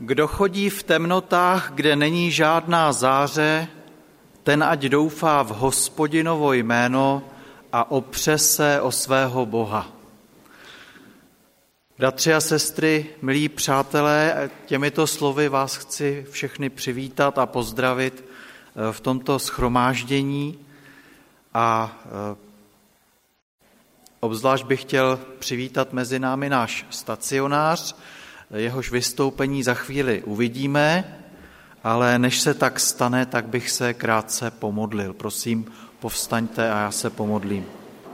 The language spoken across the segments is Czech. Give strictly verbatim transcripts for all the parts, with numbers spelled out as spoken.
Kdo chodí v temnotách, kde není žádná záře, ten ať doufá v Hospodinovo jméno a opře se o svého Boha. Bratři a sestry, milí přátelé, těmito slovy vás chci všechny přivítat a pozdravit v tomto shromáždění a obzvlášť bych chtěl přivítat mezi námi náš stacionář, jehož vystoupení za chvíli uvidíme, ale než se tak stane, tak bych se krátce pomodlil. Prosím, povstaňte a já se pomodlím.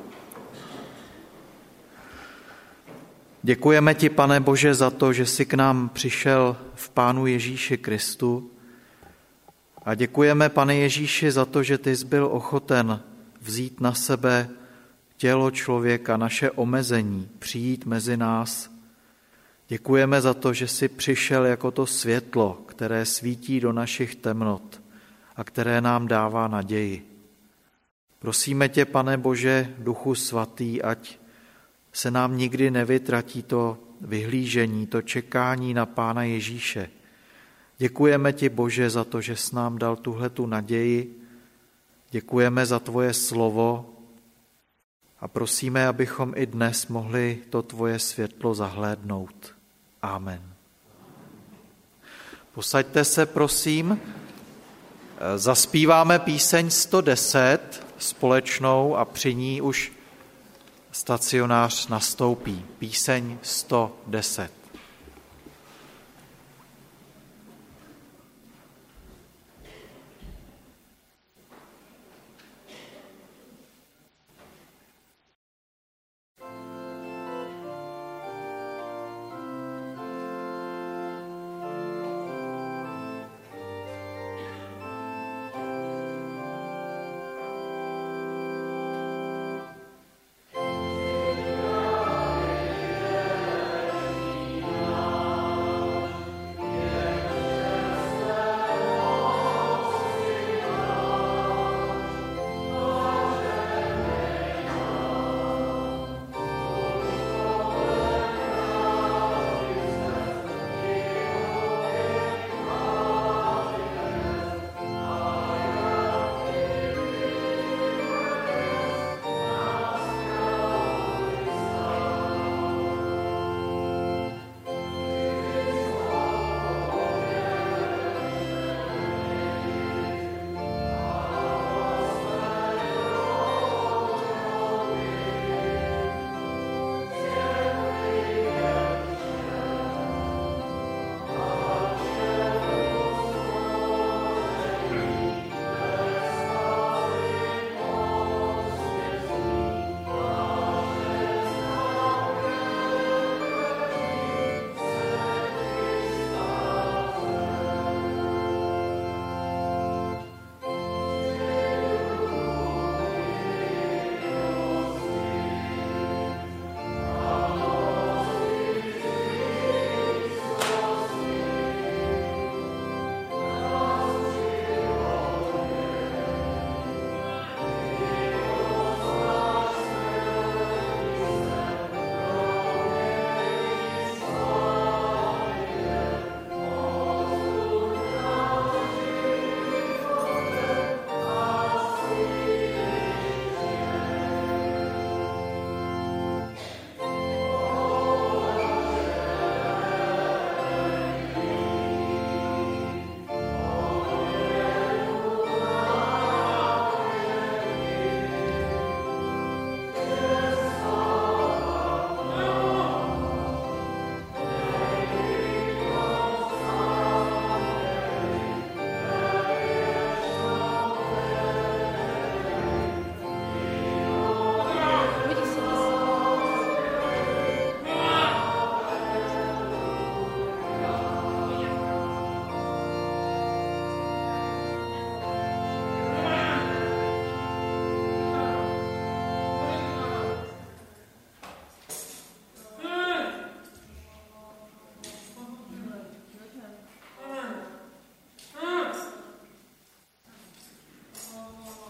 Děkujeme ti, Pane Bože, za to, že jsi k nám přišel v Pánu Ježíši Kristu. A děkujeme, Pane Ježíši, za to, že ty jsi byl ochoten vzít na sebe tělo člověka, naše omezení, přijít mezi nás. Děkujeme za to, že jsi přišel jako to světlo, které svítí do našich temnot a které nám dává naději. Prosíme tě, Pane Bože, Duchu Svatý, ať se nám nikdy nevytratí to vyhlížení, to čekání na Pána Ježíše. Děkujeme ti, Bože, za to, že jsi nám dal tuhletu naději. Děkujeme za tvoje slovo a prosíme, abychom i dnes mohli to tvoje světlo zahlédnout. Amen. Posaďte se, prosím. Zaspíváme píseň sto deset společnou a při ní už stacionář nastoupí. Píseň sto deset.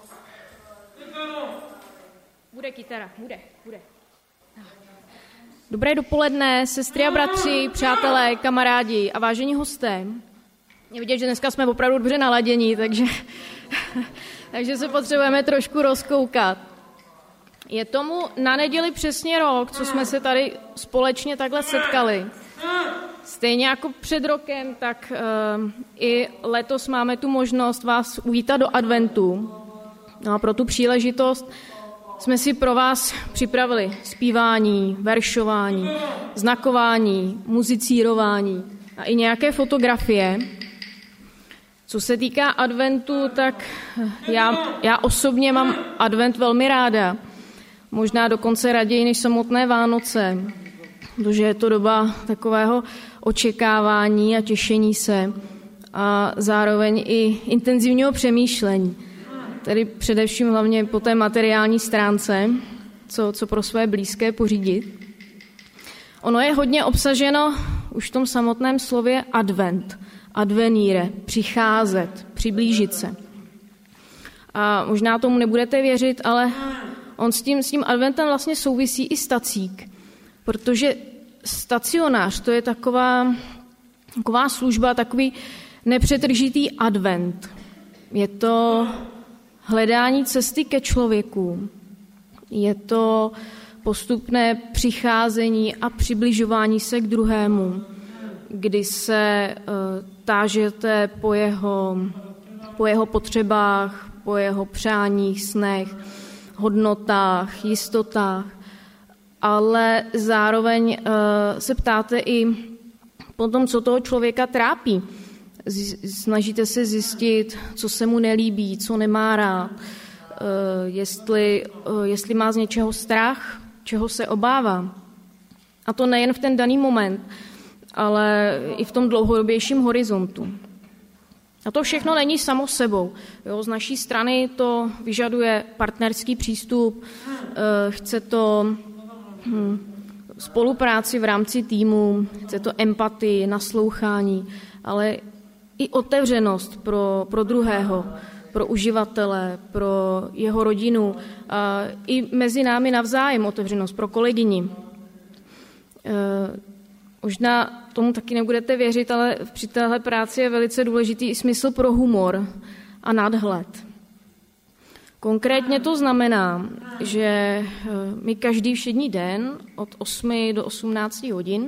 Bude kytara, bude, bude. Dobré dopoledne, sestry a bratři, přátelé, kamarádi a vážení hosté. Je vidět, že dneska jsme opravdu dobře naladění, takže, takže se potřebujeme trošku rozkoukat. Je tomu na neděli přesně rok, co jsme se tady společně takhle setkali. Stejně jako před rokem, tak uh, i letos máme tu možnost vás uvítat do adventu. No a pro tu příležitost jsme si pro vás připravili zpívání, veršování, znakování, muzicírování a i nějaké fotografie. Co se týká adventu, tak já, já osobně mám advent velmi ráda. Možná dokonce raději než samotné Vánoce, protože je to doba takového očekávání a těšení se a zároveň i intenzivního přemýšlení. Tedy především hlavně po té materiální stránce, co, co pro své blízké pořídit. Ono je hodně obsaženo už v tom samotném slově advent, advenire, přicházet, přiblížit se. A možná tomu nebudete věřit, ale on s tím, s tím adventem vlastně souvisí i stacík, protože stacionář, to je taková, taková služba, takový nepřetržitý advent. Je to hledání cesty ke člověku. Je to postupné přicházení a přibližování se k druhému, kdy se uh, tážete po jeho, po jeho potřebách, po jeho přáních, snech, hodnotách, jistotách, ale zároveň uh, se ptáte i po tom, co toho člověka trápí. Snažíte se zjistit, co se mu nelíbí, co nemá rád, jestli, jestli má z něčeho strach, čeho se obává. A to nejen v ten daný moment, ale i v tom dlouhodobějším horizontu. A to všechno není samo sebou. Jo, z naší strany to vyžaduje partnerský přístup, chce to hm, spolupráci v rámci týmu, chce to empatii, naslouchání, ale i otevřenost pro, pro druhého, pro uživatele, pro jeho rodinu, a i mezi námi navzájem otevřenost pro kolegyni. E, možná tomu taky nebudete věřit, ale při téhle práci je velice důležitý i smysl pro humor a nadhled. Konkrétně to znamená, že my každý všední den od osmi do osmnácti hodin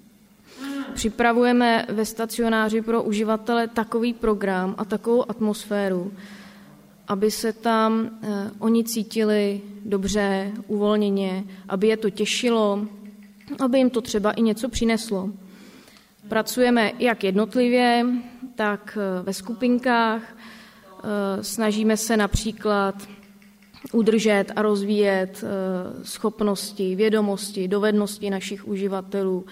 připravujeme ve stacionáři pro uživatele takový program a takovou atmosféru, aby se tam eh, oni cítili dobře, uvolněně, aby je to těšilo, aby jim to třeba i něco přineslo. Pracujeme jak jednotlivě, tak eh, ve skupinkách. Eh, snažíme se například udržet a rozvíjet eh, schopnosti, vědomosti, dovednosti našich uživatelů,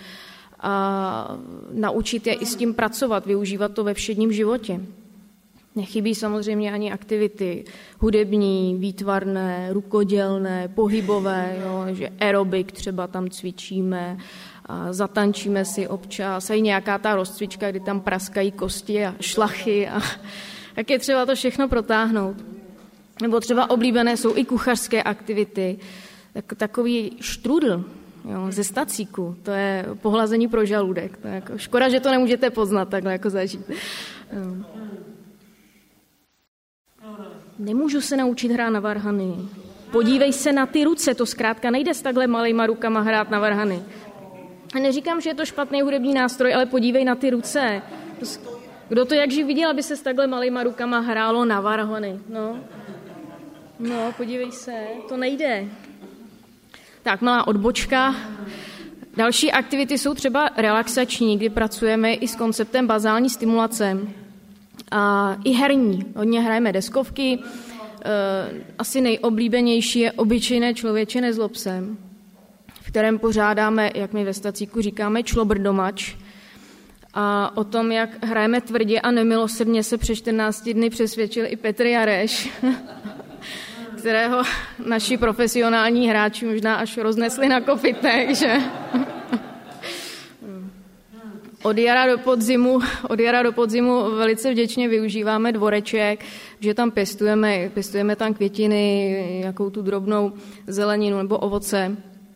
a naučit je i s tím pracovat, využívat to ve všedním životě. Nechybí samozřejmě ani aktivity hudební, výtvarné, rukodělné, pohybové, jo, že aerobik třeba tam cvičíme, a zatančíme si občas, a i nějaká ta rozcvička, kdy tam praskají kosti a šlachy, a tak je třeba to všechno protáhnout. Nebo třeba oblíbené jsou i kuchařské aktivity, tak, takový štrudl, jo, ze stacíku, to je pohlazení pro žaludek. To je jako škoda, že to nemůžete poznat takhle jako zažít. Nemůžu se naučit hrát na varhany. Podívej se na ty ruce, to zkrátka nejde s takhle malejma rukama hrát na varhany. A neříkám, že je to špatný hudební nástroj, ale podívej na ty ruce. Kdo to jakživ viděl, aby se s takhle malejma rukama hrálo na varhany? No, no podívej se, to nejde. Tak, malá odbočka. Další aktivity jsou třeba relaxační, kdy pracujeme i s konceptem bazální stimulace. A i herní. Hodně hrajeme deskovky. Asi nejoblíbenější je Obyčejné člověče nezlob se, v kterém pořádáme, jak my ve Stacíku říkáme, člobrdomač. A o tom, jak hrajeme tvrdě a nemilosrdně, se před čtrnácti dny přesvědčil i Petr Jareš, kterého naši profesionální hráči možná až roznesli na kopytek, že? Od jara do podzimu, od jara do podzimu velice vděčně využíváme dvoreček, že tam pěstujeme, pěstujeme tam květiny, jakou tu drobnou zeleninu nebo ovoce.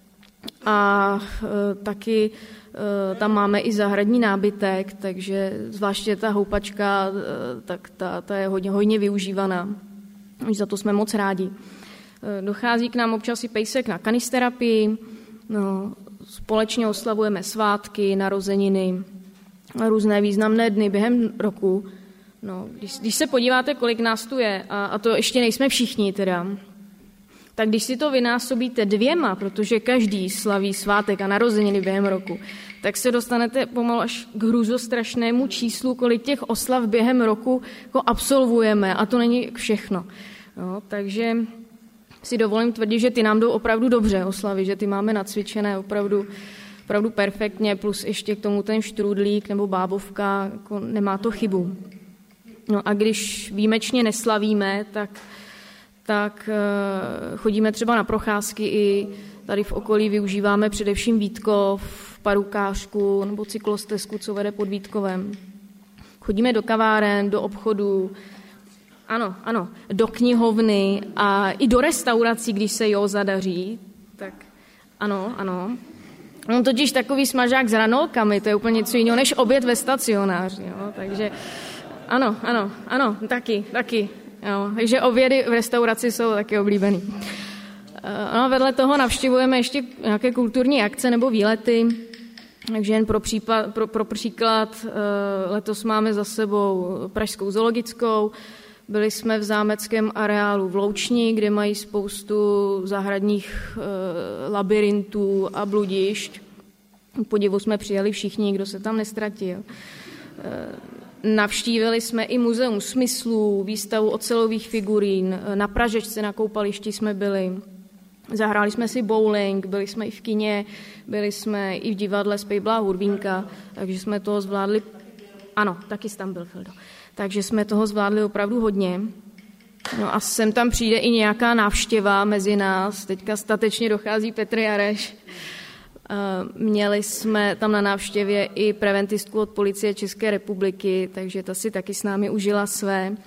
a e, taky e, tam máme i zahradní nábytek, takže zvláště ta houpačka, e, tak ta, ta je hodně, hodně využívaná. Za to jsme moc rádi. E, dochází k nám občas i pejsek na kanisterapii, no, společně oslavujeme svátky, narozeniny, různé významné dny během roku. No, když, když se podíváte, kolik nás tu je, a, a to ještě nejsme všichni teda, tak když si to vynásobíte dvěma, protože každý slaví svátek a narozeniny během roku, tak se dostanete pomalu až k hrůzostrašnému číslu, kolik těch oslav během roku jako absolvujeme, a to není všechno. No, takže si dovolím tvrdit, že ty nám jdou opravdu dobře oslavy, že ty máme nacvičené opravdu, opravdu perfektně, plus ještě k tomu ten štrůdlík nebo bábovka, jako nemá to chybu. No a když výjimečně neslavíme, tak, tak chodíme třeba na procházky i tady v okolí využíváme především Vítkov, Parukářku nebo cyklostezku, co vede pod Vítkovem. Chodíme do kaváren, do obchodů, ano, ano, do knihovny a i do restaurací, když se jo zadaří, tak ano, ano. On totiž takový smažák s hranolkami, to je úplně něco jiného než oběd ve stacionáři, jo, takže ano, ano, ano, taky, taky, jo, takže obědy v restauraci jsou taky oblíbený. No, vedle toho navštěvujeme ještě nějaké kulturní akce nebo výlety, takže jen pro, případ, pro, pro příklad letos máme za sebou Pražskou zoologickou, byli jsme v zámeckém areálu v Loučni, kde mají spoustu zahradních labyrintů a bludišť. Podivu jsme přijeli všichni, kdo se tam nestratil. Navštívili jsme i muzeum smyslů, výstavu ocelových figurín, na Pražečce na koupališti jsme byli. Zahráli jsme si bowling, byli jsme i v kině, byli jsme i v divadle Spejblá Hurvínka, takže jsme toho zvládli, ano, taky jsi tam byl, Fildo, takže jsme toho zvládli opravdu hodně. No a sem tam přijde i nějaká návštěva mezi nás, teďka statečně dochází Petr Jareš. Měli jsme tam na návštěvě i preventistku od Policie České republiky, takže ta si taky s námi užila své.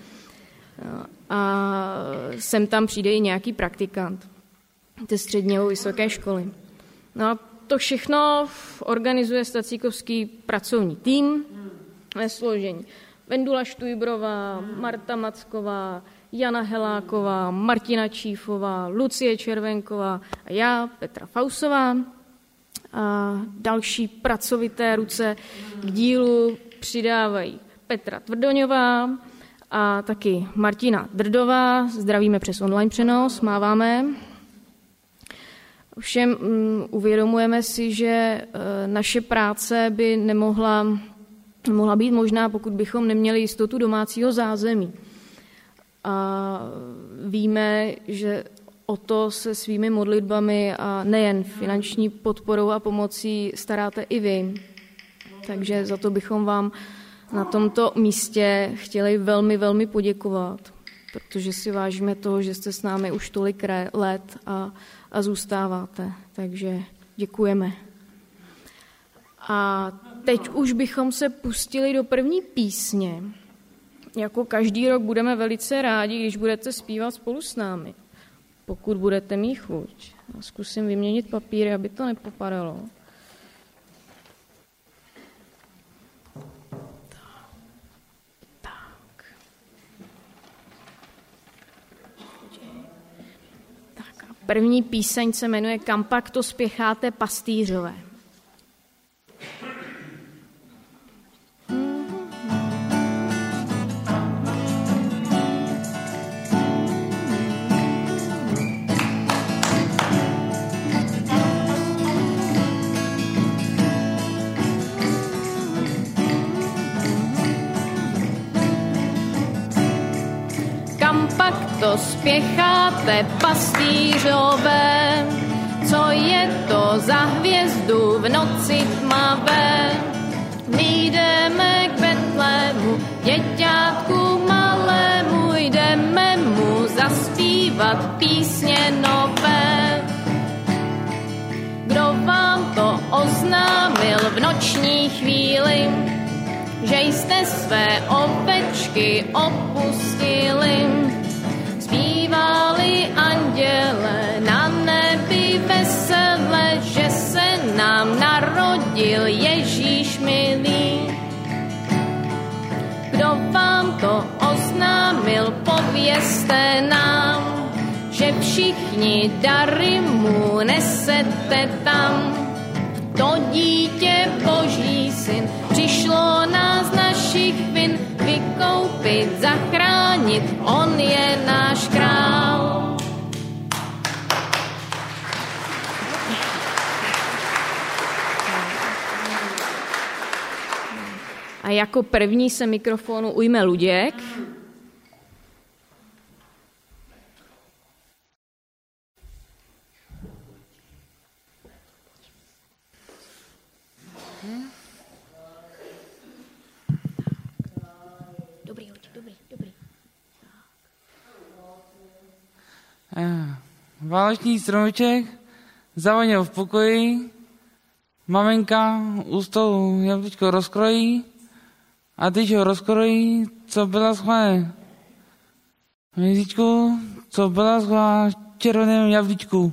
A sem tam přijde i nějaký praktikant ze střední nebo vysoké školy. No a to všechno organizuje Stacíkovský pracovní tým ve složení Vendula Štujbrová, Marta Macková, Jana Heláková, Martina Čífová, Lucie Červenková a já, Petra Fausová. A další pracovité ruce k dílu přidávají Petra Tvrdoňová a taky Martina Drdová. Zdravíme přes online přenos, máváme. Ovšem um, uvědomujeme si, že uh, naše práce by nemohla, nemohla být možná, pokud bychom neměli jistotu domácího zázemí. A víme, že o to se svými modlitbami a nejen finanční podporou a pomocí staráte i vy. Takže za to bychom vám na tomto místě chtěli velmi, velmi poděkovat, protože si vážíme toho, že jste s námi už tolik let a, a zůstáváte. Takže děkujeme. A teď už bychom se pustili do první písně. Jako každý rok budeme velice rádi, když budete zpívat spolu s námi. Pokud budete mít chuť. Já zkusím vyměnit papíry, aby to nepopadalo. Tak. Tak a první píseň se jmenuje Kam pak to spěcháte, pastýřové. To spěcháte, pastýřové, co je to za hvězdu v noci tmavé? My jdeme k Betlému, děťátku malému, jdeme mu zaspívat písně nové. Kdo vám to oznámil v noční chvíli, že jste své ovečky opustili? Zpívali anděle na nebi vesele, že narodil Ježíš milý. Kdo vám to oznámil, povězte nám, že všichni dary mu nesete tam. To dítě Boží syn přišlo nás z našich vin vykoupit, zachránit, on je náš král. A jako první se mikrofonu ujme Luděk. Dobrý, Luděk, dobrý, dobrý. Vánoční stromeček zavoněl v pokoji, maminka u stolu jablíčko rozkrojí a když ho rozkrojí, co byla schválené jablíčku, co byla schválená červeném jablíčku.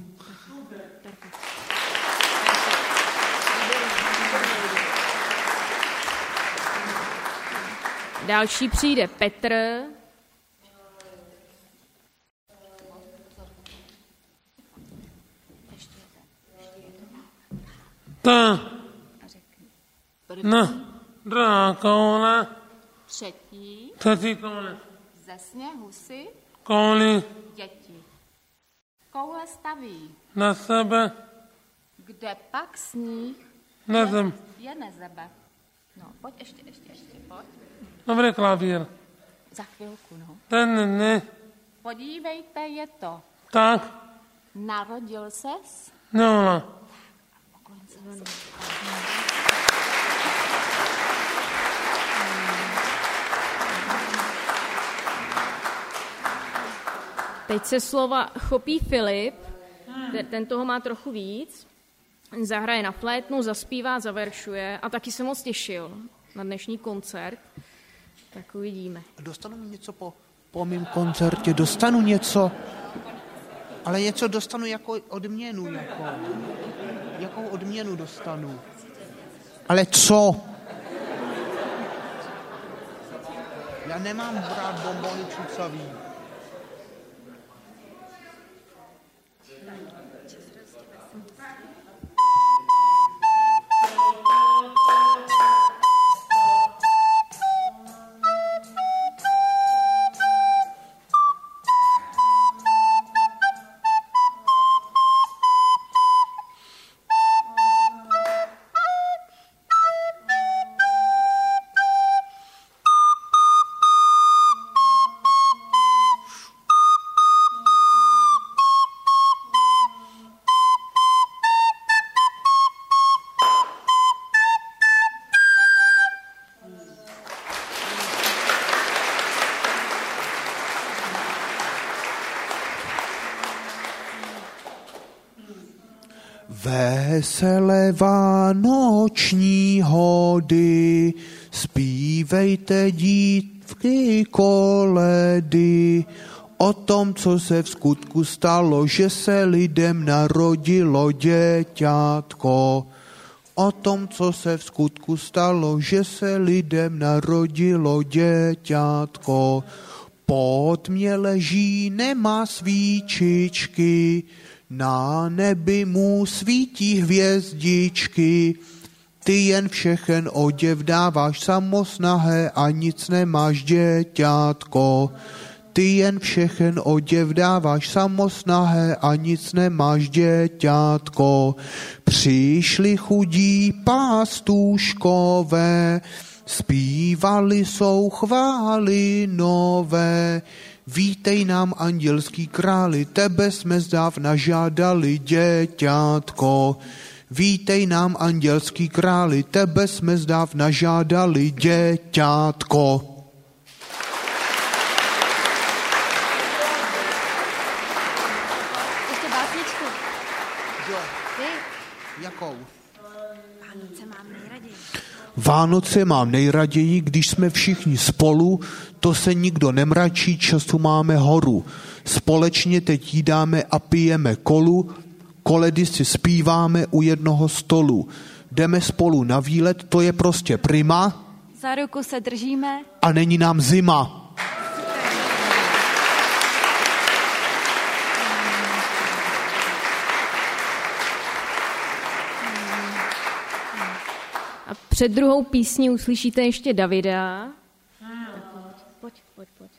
Další přijde Petr. Ta na drákoune. Třetí. Třetí koule. Ze sněhu si Kouli děti. Koule staví. na sebe. Kde pak sníh Na zem. je nezebe. No, pojď ještě, ještě, ještě, pojď. Dobrý klavír. Za chvilku, no. Ten ne. Podívejte, je to. Tak. Narodil ses? No. Teď se slova chopí Filip, ten toho má trochu víc, zahraje na flétnu, zaspívá, zaveršuje a taky se moc těšil na dnešní koncert, tak uvidíme. Dostanu něco po, po mém koncertě, dostanu něco, ale něco dostanu jako odměnu, jako, jakou odměnu dostanu. Ale co? Já nemám brát bombony čucavý. Veselé vánoční hody, zpívejte dívky koledy, o tom, co se v skutku stalo, že se lidem narodilo děťátko. O tom, co se v skutku stalo, že se lidem narodilo děťátko. Pod mě leží, nemá svíčičky, na nebi mu svítí hvězdičky. Ty jen všechen oděv dáváš samosnahé a nic nemáš, děťátko. Ty jen všechen oděv dáváš samosnahé a nic nemáš, děťátko. Přišli chudí pástůškové, zpívali jsou chvály nové. Vítej nám, andělský králi, tebe jsme zdávna žádali, děťátko. Vítej nám, andělský králi, tebe jsme zdávna žádali, děťátko. Ještě básničku. Jo. Ty? Jakou? Vánoce mám nejraději. Vánoce mám nejraději, když jsme všichni spolu, to se nikdo nemračí, času máme horu. Společně teď jídáme a pijeme kolu, koledy si zpíváme u jednoho stolu. jdeme spolu na výlet, to je prostě prima. Za ruku se držíme. A není nám zima. A před druhou písní uslyšíte ještě Davida. Pojď, pojď, pojď.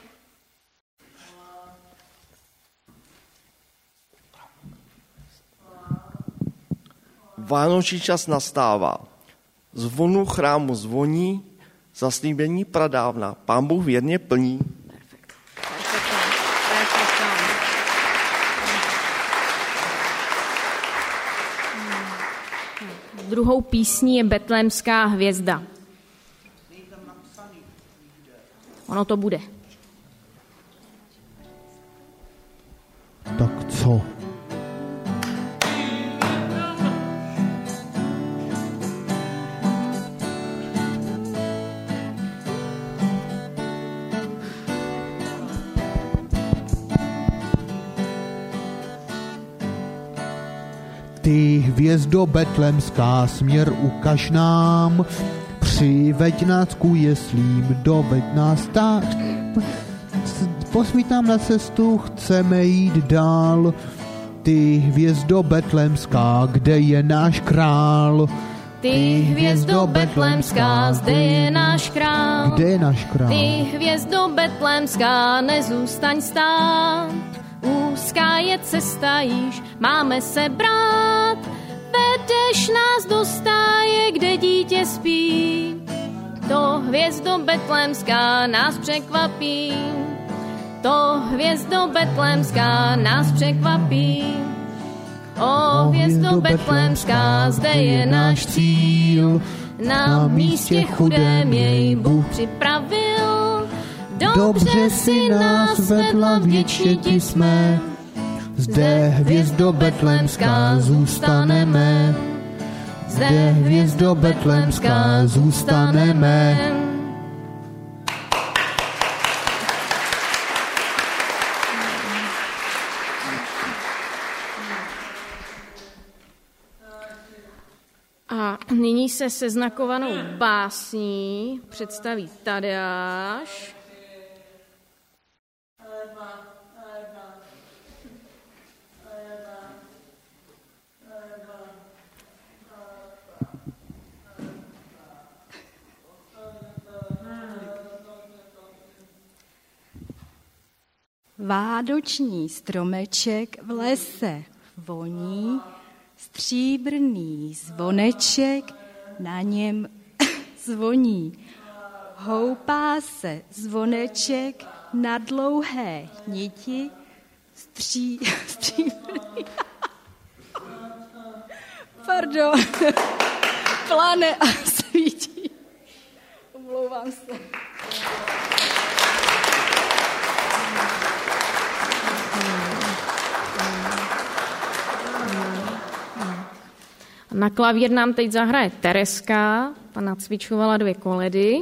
Vánoční čas nastává. Zvonu chrámu zvoní, zaslíbení pradávna. Pán Bůh věrně plní. Perfekt. Perfekt. Druhou písní je Betlémská hvězda. Ono to bude. Tak co? Ty hvězdo betlemská, směr ukaž nám, přiveď nás ku jeslím, doveď nás tak. Posvít nám na cestu, chceme jít dál. Ty hvězdo betlemská, kde je náš král? Ty hvězdo betlémská, zde je náš král. Kde je náš král? Ty hvězdo betlémská, nezůstaň stát. Úzká je cesta již, máme se brát. Vedeš nás do stáje, kde dítě spí. To hvězdo betlémská nás překvapí. To hvězdo betlémská nás překvapí. O hvězdo betlémská, zde je náš cíl. Na místě chudém jej Bůh připravil. Dobře si nás vedla, vděčně ti jsme. Zde hvězdo betlémská zůstaneme. Zde hvězdo betlémská zůstaneme. A nyní se se znakovanou básní představí Tadeáš. Vánoční stromeček v lese voní, stříbrný zvoneček na něm zvoní. Houpá se zvoneček na dlouhé niti, stří, stříbrný. Pardon, plane a svítí. Omlouvám se. Na klavír nám teď zahraje Tereska, ta nacvičovala dvě koledy.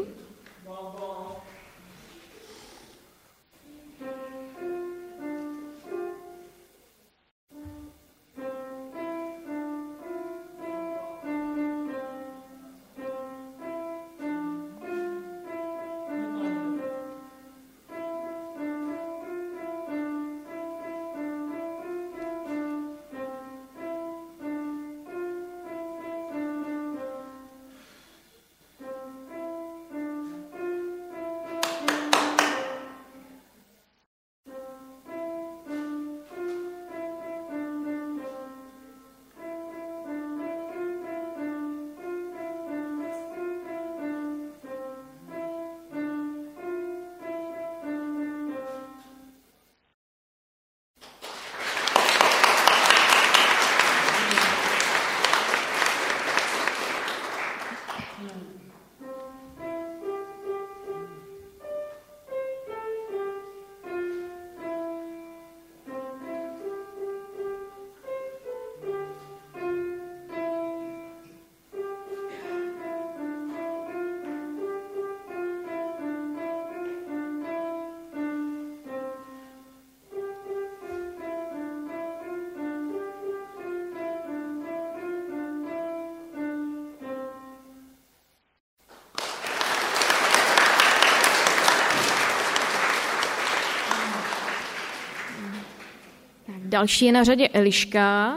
další je na řadě Eliška.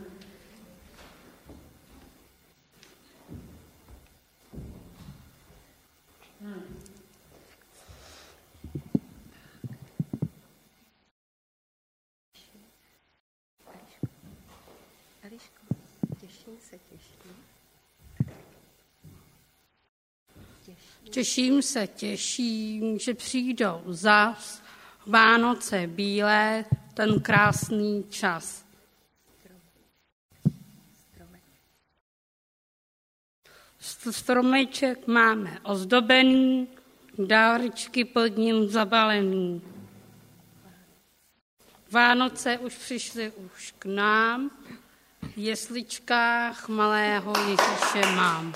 Těším se, těším, že přijdou zas Vánoce bílé, ten krásný čas. Stromeček máme ozdobený, dárečky pod ním zabalený. Vánoce už přišly už k nám, v jesličkách malého Ježíše mám.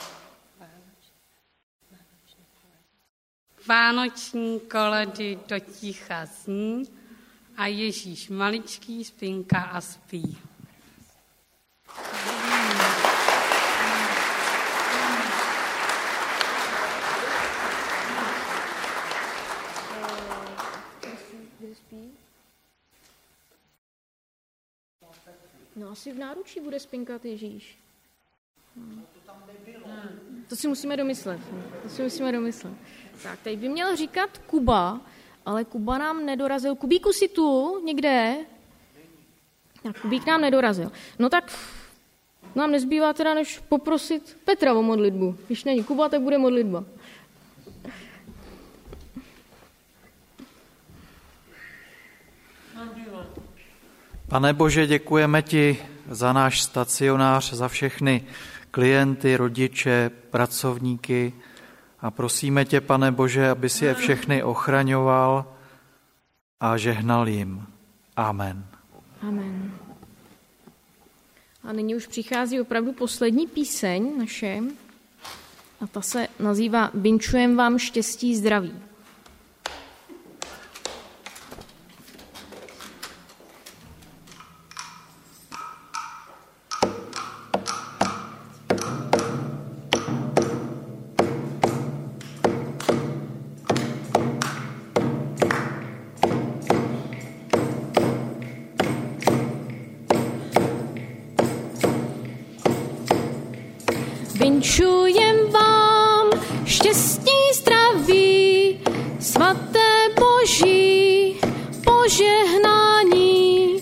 Vánoční koledy do ticha zní a Ježíš maličký spinká a spí. No asi v náručí bude spinkat Ježíš. Hmm. To si musíme domyslet. To si musíme domyslet. Tak, teď by měl říkat Kuba, ale Kuba nám nedorazil. Kubíku, jsi tu někde? Tak, Kubík nám nedorazil. No tak nám nezbývá teda, než poprosit Petra o modlitbu. Když není Kuba, tak bude modlitba. Pane Bože, děkujeme ti za náš stacionář, za všechny klienty, rodiče, pracovníky a prosíme tě, Pane Bože, aby si je všechny ochraňoval a žehnal jim. Amen. Amen. A nyní už přichází opravdu poslední píseň naše a ta se nazývá Vinčujem vám štěstí, zdraví. Vinčujem vám štěstí, zdraví, svaté Boží, požehnání,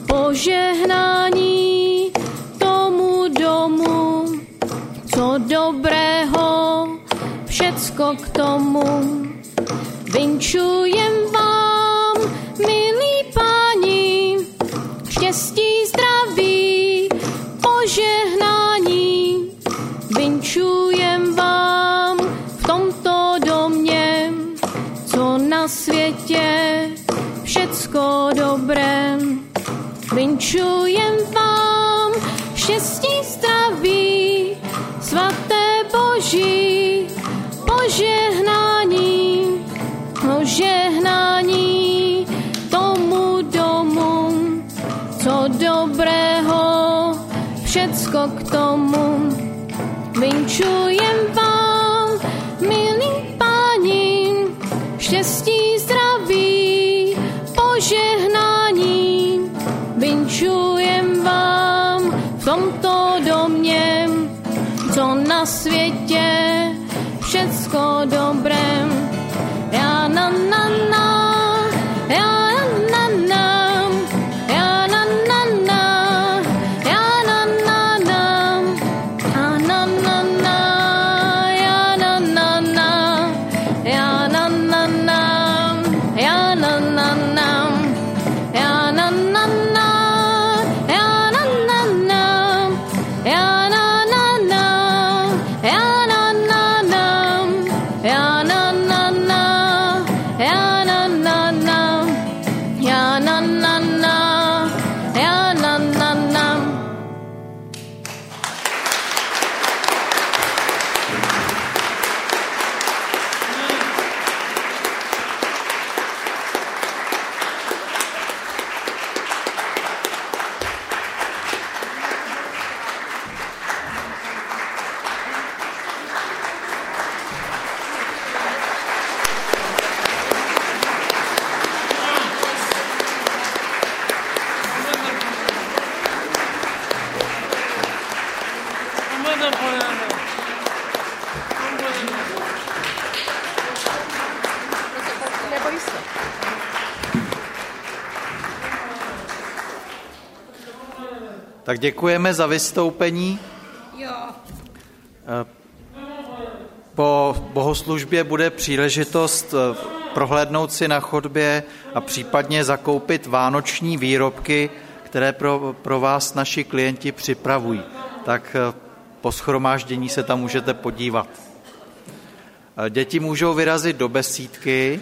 požehnání tomu domu, co dobrého, všecko k tomu. Vinčujem vám, milí páni, štěstí, zdraví, požehnání. Vinčujem vám v tomto domě, co na světě všecko dobré. Vinčujem vám štěstí, zdraví, svaté Boží, požehnání, požehnání tomu domu, co dobrého, všecko k tomu. Vinčujem vám, milí páni, štěstí, zdraví, požehnání. Vinčujem vám v tomto domě, co na světě všecko dobré. Já na na na, já na na, já na na na, já na na na, já na na na, já na na na, já na na na, já na na na, já na na na, já na na na, já na na na, já na na na, já Tak děkujeme za vystoupení. Jo. Po bohoslužbě bude příležitost prohlédnout si na chodbě a případně zakoupit vánoční výrobky, které pro, pro vás naši klienti připravují. Tak po shromáždění se tam můžete podívat. Děti můžou vyrazit do besídky.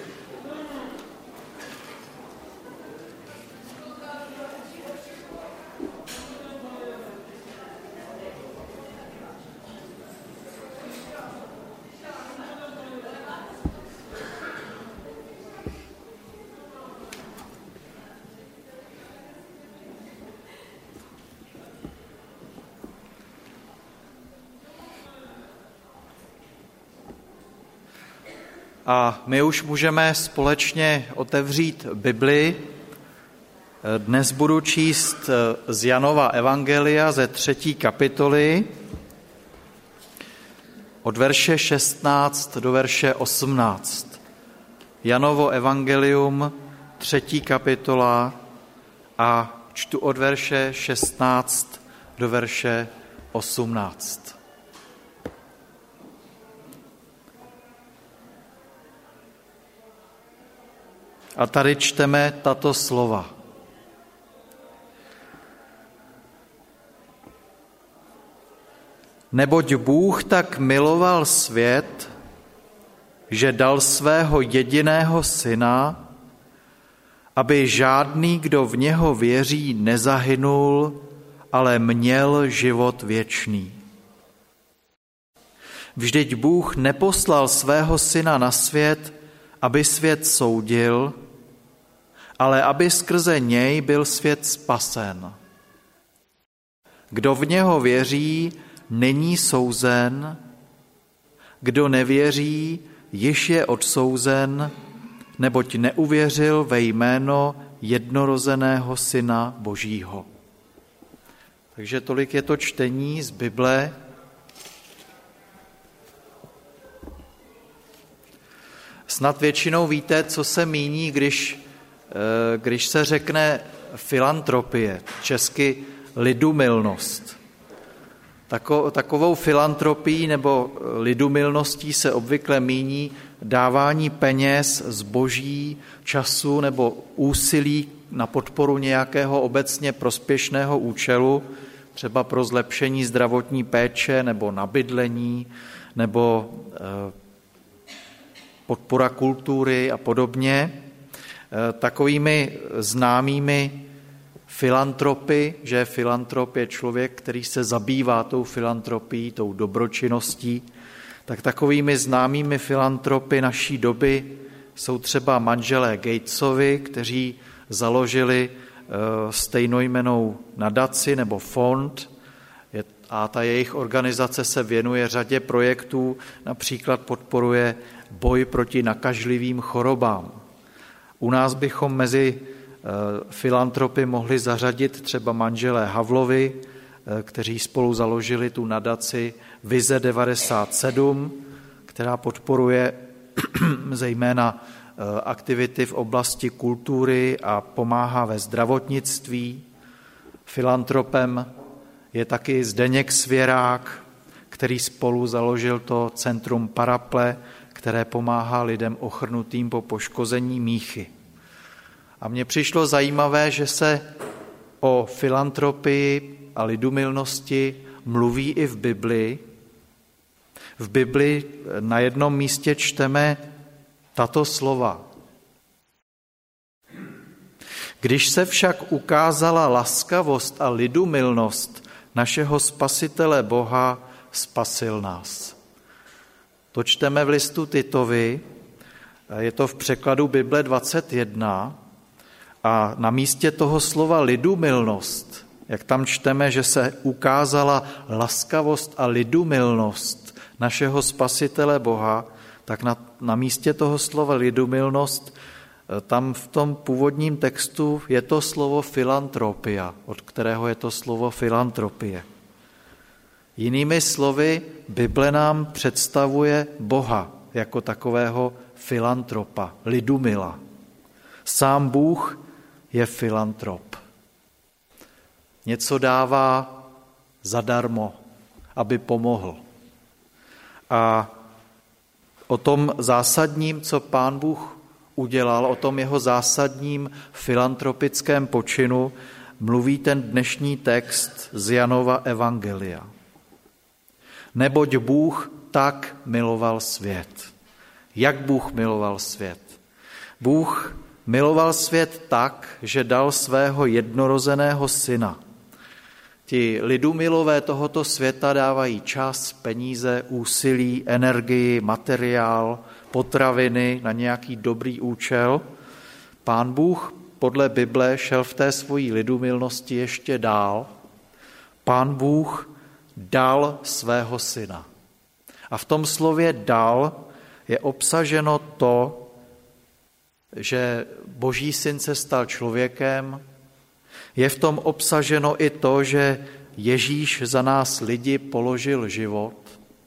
A my už můžeme společně otevřít Bibli. Dnes budu číst z Janova evangelia ze třetí kapitoly od verše šestnáct do verše osmnáct. Janovo evangelium, třetí kapitola a čtu od verše šestnáct do verše osmnáct. A tady čteme tato slova. Neboť Bůh tak miloval svět, že dal svého jediného syna, aby žádný, kdo v něho věří, nezahynul, ale měl život věčný. Vždyť Bůh neposlal svého syna na svět, aby svět soudil, ale aby skrze něj byl svět spasen. Kdo v něho věří, není souzen, kdo nevěří, již je odsouzen, neboť neuvěřil ve jméno jednorozeného Syna Božího. Takže tolik je to čtení z Bible. Snad většinou víte, co se míní, když, když se řekne filantropie, česky lidumilnost. Takovou filantropií nebo lidumilností se obvykle míní dávání peněz, zboží, času nebo úsilí na podporu nějakého obecně prospěšného účelu, třeba pro zlepšení zdravotní péče nebo na bydlení nebo podpora kultury a podobně. Takovými známými filantropy, že filantrop je člověk, který se zabývá tou filantropií, tou dobročinností, tak takovými známými filantropy naší doby jsou třeba manželé Gatesovi, kteří založili stejnojmennou nadaci nebo fond a ta jejich organizace se věnuje řadě projektů, například podporuje boj proti nakažlivým chorobám. U nás bychom mezi filantropy mohli zařadit třeba manželé Havlovi, kteří spolu založili tu nadaci Vize devadesát sedm, která podporuje zejména aktivity v oblasti kultury a pomáhá ve zdravotnictví. Filantropem je taky Zdeněk Svěrák, který spolu založil to centrum Paraple, které pomáhá lidem ochrnutým po poškození míchy. A mně přišlo zajímavé, že se o filantropii a lidumilnosti mluví i v Bibli. V Bibli na jednom místě čteme tato slova. Když se však ukázala laskavost a lidumilnost našeho Spasitele Boha, spasil nás. To čteme v listu Titovi, je to v překladu Bible dvacet jedna a na místě toho slova lidumilnost, jak tam čteme, že se ukázala laskavost a lidumilnost našeho Spasitele Boha, tak na, na místě toho slova lidumilnost, tam v tom původním textu je to slovo filantropia, od kterého je to slovo filantropie. Jinými slovy, Bible nám představuje Boha jako takového filantropa, lidumila. Sám Bůh je filantrop. něco dává zadarmo, aby pomohl. A o tom zásadním, co Pán Bůh udělal, o tom jeho zásadním filantropickém počinu, mluví ten dnešní text z Janova evangelia. Neboť Bůh tak miloval svět. Jak Bůh miloval svět? Bůh miloval svět tak, že dal svého jednorozeného syna. Ti lidumilové tohoto světa dávají čas, peníze, úsilí, energii, materiál, potraviny na nějaký dobrý účel. Pán Bůh podle Bible šel v té svojí lidumilnosti ještě dál. Pán Bůh dal svého syna. A v tom slově dal je obsaženo to, že Boží syn se stal člověkem, je v tom obsaženo i to, že Ježíš za nás lidi položil život.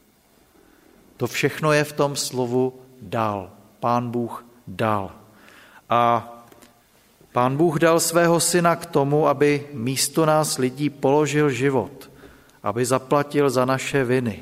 To všechno je v tom slovu dal. Pán Bůh dal. A Pán Bůh dal svého syna k tomu, aby místo nás lidí položil život, aby zaplatil za naše viny.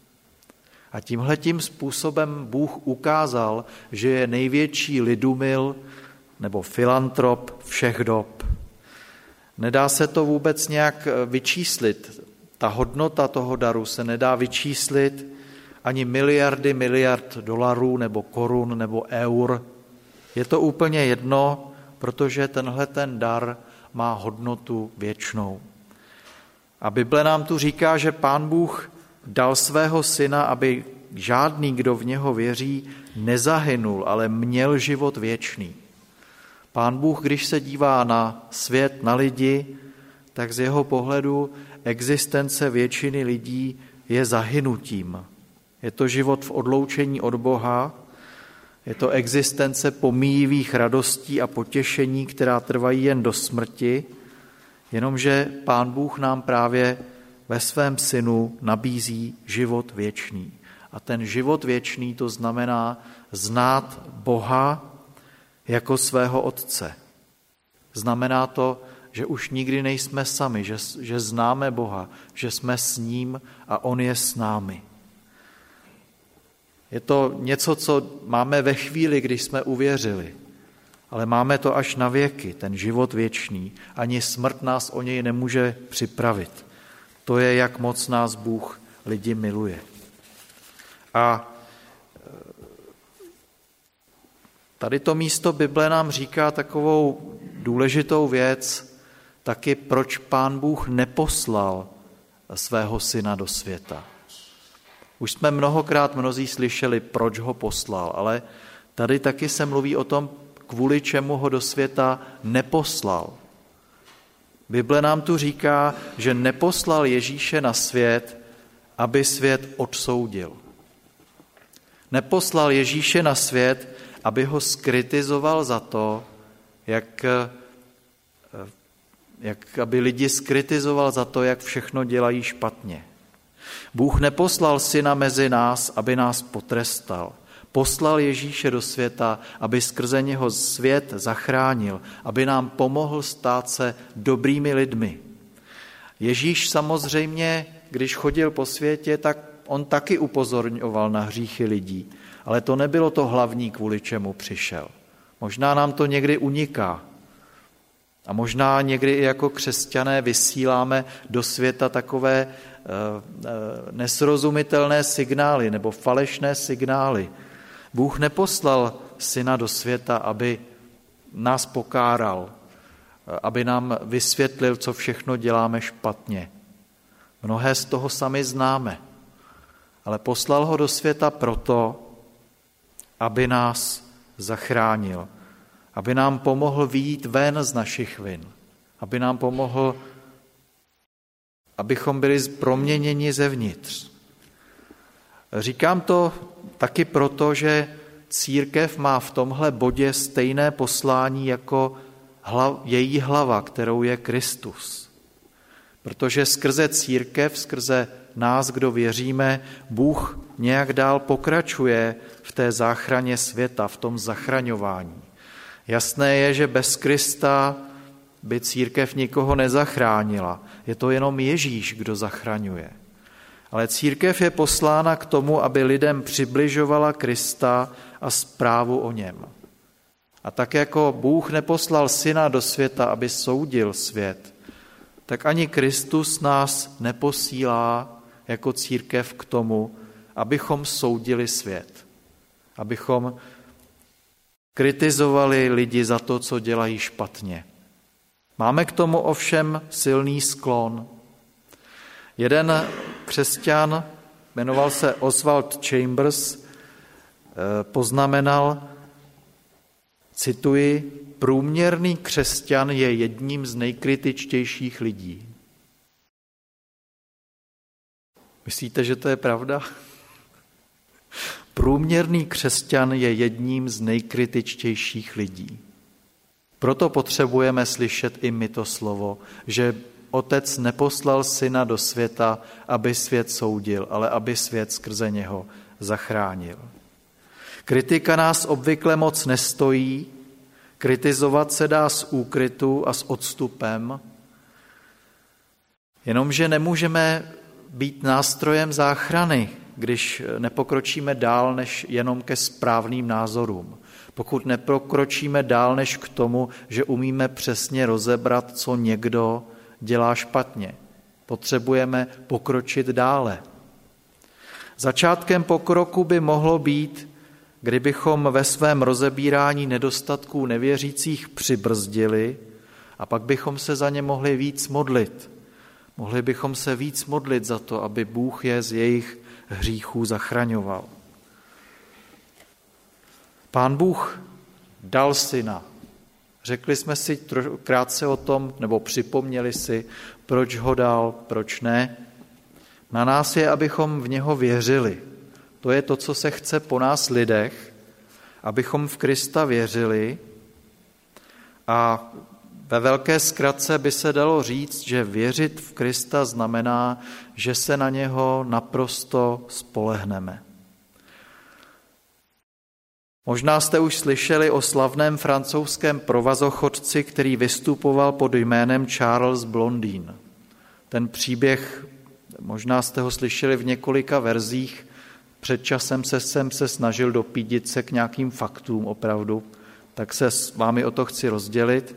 A tímhletím způsobem Bůh ukázal, že je největší lidumil nebo filantrop všech dob. Nedá se to vůbec nějak vyčíslit. Ta hodnota toho daru se nedá vyčíslit ani miliardy miliard dolarů nebo korun nebo eur. Je to úplně jedno, protože tenhle ten dar má hodnotu věčnou. A Bible nám tu říká, že Pán Bůh dal svého syna, aby žádný, kdo v něho věří, nezahynul, ale měl život věčný. Pán Bůh, když se dívá na svět, na lidi, tak z jeho pohledu existence většiny lidí je zahynutím. Je to život v odloučení od Boha, je to existence pomíjivých radostí a potěšení, která trvají jen do smrti, jenomže Pán Bůh nám právě ve svém synu nabízí život věčný. A ten život věčný to znamená znát Boha jako svého Otce. Znamená to, že už nikdy nejsme sami, že, že známe Boha, že jsme s ním a on je s námi. Je to něco, co máme ve chvíli, když jsme uvěřili, ale máme to až na věky, ten život věčný. Ani smrt nás o něj nemůže připravit. To je, jak moc nás Bůh lidi miluje. A tady to místo Bible nám říká takovou důležitou věc, taky proč Pán Bůh neposlal svého syna do světa. Už jsme mnohokrát mnozí slyšeli, proč ho poslal, ale tady taky se mluví o tom, kvůli čemu ho do světa neposlal. Bible nám tu říká, že neposlal Ježíše na svět, aby svět odsoudil. Neposlal Ježíše na svět, aby ho skritizoval za to, jak, jak aby lidi skritizoval za to, jak všechno dělají špatně. Bůh neposlal syna mezi nás, aby nás potrestal. Poslal Ježíše do světa, aby skrze něho svět zachránil, aby nám pomohl stát se dobrými lidmi. Ježíš samozřejmě, když chodil po světě, tak on taky upozorňoval na hříchy lidí, ale to nebylo to hlavní, kvůli čemu přišel. Možná nám to někdy uniká. A možná někdy i jako křesťané vysíláme do světa takové nesrozumitelné signály nebo falešné signály. Bůh neposlal syna do světa, aby nás pokáral, aby nám vysvětlil, co všechno děláme špatně. Mnohé z toho sami známe, ale poslal ho do světa proto, aby nás zachránil, aby nám pomohl vyjít ven z našich vin, aby nám pomohl, abychom byli proměněni zevnitř. Říkám to taky proto, že církev má v tomhle bodě stejné poslání jako hlav, její hlava, kterou je Kristus. Protože skrze církev, skrze nás, kdo věříme, Bůh nějak dál pokračuje v té záchraně světa, v tom zachraňování. Jasné je, že bez Krista by církev nikoho nezachránila. Je to jenom Ježíš, kdo zachraňuje. Ale církev je poslána k tomu, aby lidem přibližovala Krista a zprávu o něm. A tak jako Bůh neposlal syna do světa, aby soudil svět, tak ani Kristus nás neposílá jako církev k tomu, abychom soudili svět. Abychom kritizovali lidi za to, co dělají špatně. Máme k tomu ovšem silný sklon. Jeden křesťan, jmenoval se Oswald Chambers, poznamenal, cituji, průměrný křesťan je jedním z nejkritičtějších lidí. Myslíte, že to je pravda? Průměrný křesťan je jedním z nejkritičtějších lidí. Proto potřebujeme slyšet i my to slovo, že Otec neposlal syna do světa, aby svět soudil, ale aby svět skrze něho zachránil. Kritika nás obvykle moc nestojí, kritizovat se dá z úkrytu a s odstupem, jenomže nemůžeme být nástrojem záchrany, když nepokročíme dál než jenom ke správným názorům. Pokud nepokročíme dál než k tomu, že umíme přesně rozebrat, co někdo dělá špatně. Potřebujeme pokročit dále. Začátkem pokroku by mohlo být, kdybychom ve svém rozebírání nedostatků nevěřících přibrzdili a pak bychom se za ně mohli víc modlit. Mohli bychom se víc modlit za to, aby Bůh je z jejich hříchů zachraňoval. Pán Bůh dal syna. Řekli jsme si krátce o tom, nebo připomněli si, proč ho dal, proč ne. Na nás je, abychom v něho věřili. To je to, co se chce po nás lidech, abychom v Krista věřili. A ve velké zkratce by se dalo říct, že věřit v Krista znamená, že se na něho naprosto spolehneme. Možná jste už slyšeli o slavném francouzském provazochodci, který vystupoval pod jménem Charles Blondin. Ten příběh, možná jste ho slyšeli v několika verzích, před časem se jsem se snažil dopídit se k nějakým faktům opravdu, tak se s vámi o to chci rozdělit.